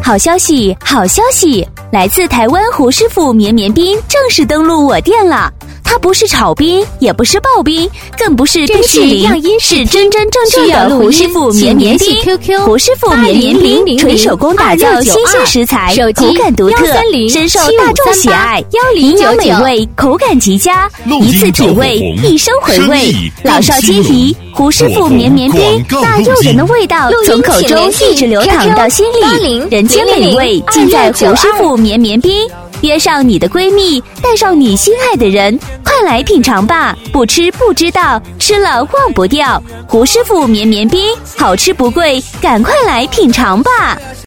好消息，好消息！来自台湾胡师傅绵绵冰正式登陆我店了。它不是炒冰，也不是刨冰，更不是冰淇淋，是真真正正的胡师傅绵绵冰。胡师傅绵绵冰纯手工打造新鲜食材，口感独特，深受大众喜爱，营养美味，口感极佳，一次体味，一生回味。老少皆宜，胡师傅绵绵冰，那诱人的味道从口中一直流淌到心里，人间美味尽在胡师傅绵绵冰。约上你的闺蜜，带上你心爱的人，快来品尝吧！不吃不知道，吃了忘不掉。胡师傅绵绵冰，好吃不贵，赶快来品尝吧！